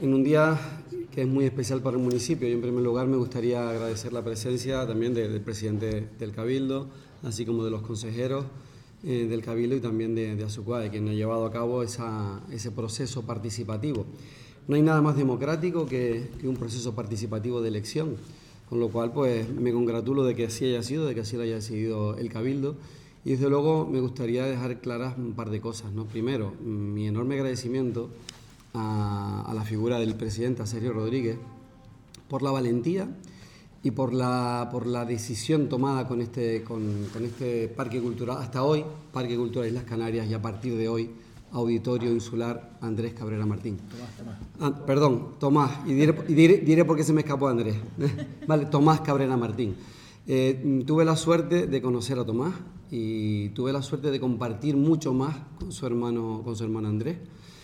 en un día que es muy especial para el municipio. Y en primer lugar me gustaría agradecer la presencia también del presidente del Cabildo, así como de los consejeros del Cabildo y también de Azuquade, quien ha llevado a cabo ese proceso participativo. No hay nada más democrático que un proceso participativo de elección, con lo cual pues me congratulo de que así haya sido, de que así lo haya decidido el Cabildo. Y desde luego me gustaría dejar claras un par de cosas, ¿no? Primero, mi enorme agradecimiento a la figura del presidente, a Sergio Rodríguez, por la valentía y por la decisión tomada con este Parque Cultural, hasta hoy, Parque Cultural Islas Canarias, y a partir de hoy, Auditorio Insular Andrés Cabrera Martín. Tomás, y diré por qué se me escapó Andrés. Vale, Tomás Cabrera Martín. Tuve la suerte de conocer a Tomás y tuve la suerte de compartir mucho más con su hermano Andrés.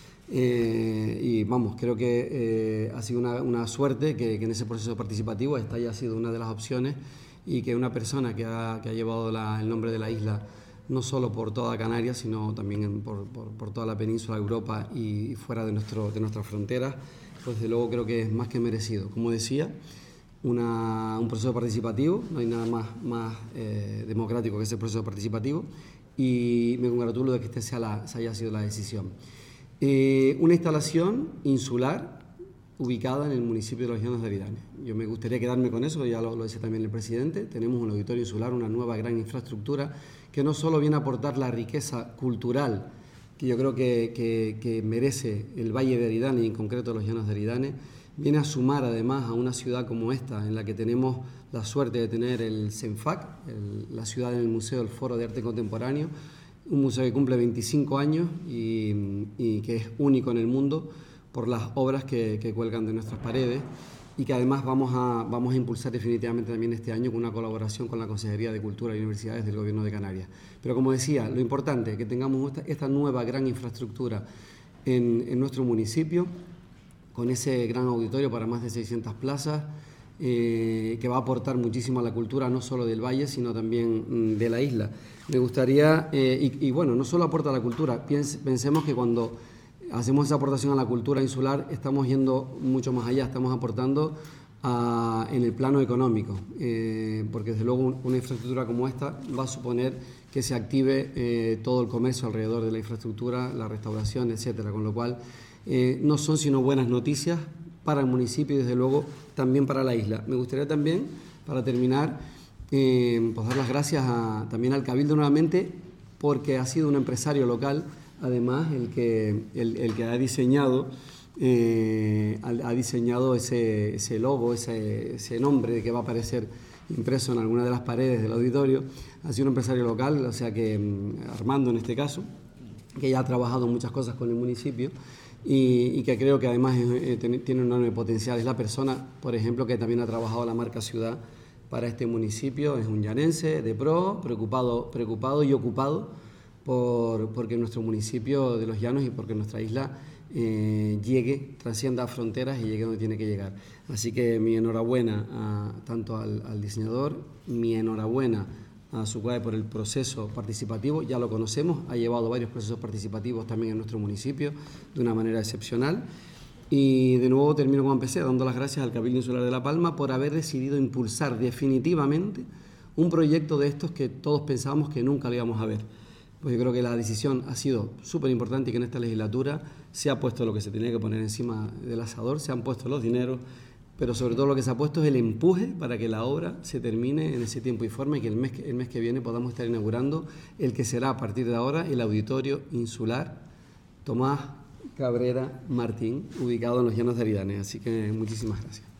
Y vamos, creo que ha sido una suerte que en ese proceso participativo esta haya sido una de las opciones y que una persona que ha llevado el nombre de la isla no solo por toda Canarias, sino también por toda la península de Europa y fuera de nuestras fronteras, pues desde luego creo que es más que merecido. Como decía, un proceso participativo, no hay nada más democrático que ese proceso participativo, y me congratulo de que esta haya sido la decisión. Una instalación insular ubicada en el municipio de Los Llanos de Aridane. Yo me gustaría quedarme con eso, ya lo decía también el presidente. Tenemos un auditorio insular, una nueva gran infraestructura que no solo viene a aportar la riqueza cultural que yo creo que merece el Valle de Aridane y en concreto Los Llanos de Aridane, viene a sumar además a una ciudad como esta, en la que tenemos la suerte de tener el CENFAC, la ciudad en el Museo del Foro de Arte Contemporáneo, un museo que cumple 25 años y que es único en el mundo por las obras que cuelgan de nuestras paredes, y que además vamos a impulsar definitivamente también este año con una colaboración con la Consejería de Cultura y Universidades del Gobierno de Canarias. Pero como decía, lo importante es que tengamos esta nueva gran infraestructura en nuestro municipio, con ese gran auditorio para más de 600 plazas, que va a aportar muchísimo a la cultura, no solo del Valle, sino también de la isla. Me gustaría, y bueno, no solo aporta a la cultura, pensemos que cuando hacemos esa aportación a la cultura insular estamos yendo mucho más allá, estamos aportando en el plano económico, porque desde luego una infraestructura como esta va a suponer que se active todo el comercio alrededor de la infraestructura, la restauración, etcétera, con lo cual no son sino buenas noticias para el municipio y desde luego también para la isla. Me gustaría también, para terminar, pues dar las gracias también al Cabildo nuevamente, porque ha sido un empresario local, además, el que ha diseñado ese logo, ese nombre que va a aparecer impreso en alguna de las paredes del auditorio. Ha sido un empresario local, o sea que Armando en este caso, que ya ha trabajado muchas cosas con el municipio y que creo que además tiene un enorme potencial. Es la persona, por ejemplo, que también ha trabajado la marca ciudad para este municipio. Es un llanense de pro, preocupado y ocupado porque nuestro municipio de Los Llanos y porque nuestra isla trascienda fronteras y llegue donde tiene que llegar. Así que mi enhorabuena tanto al diseñador, mi enhorabuena a Azuquade por el proceso participativo. Ya lo conocemos, ha llevado varios procesos participativos también en nuestro municipio de una manera excepcional. Y de nuevo termino como empecé, dando las gracias al Cabildo Insular de La Palma por haber decidido impulsar definitivamente un proyecto de estos que todos pensábamos que nunca lo íbamos a ver. Pues yo creo que la decisión ha sido súper importante y que en esta legislatura se ha puesto lo que se tenía que poner encima del asador, se han puesto los dineros, pero sobre todo lo que se ha puesto es el empuje para que la obra se termine en ese tiempo y forma y que el mes que viene podamos estar inaugurando el que será a partir de ahora el Auditorio Insular Tomás Cabrera Martín, ubicado en Los Llanos de Aridane. Así que muchísimas gracias.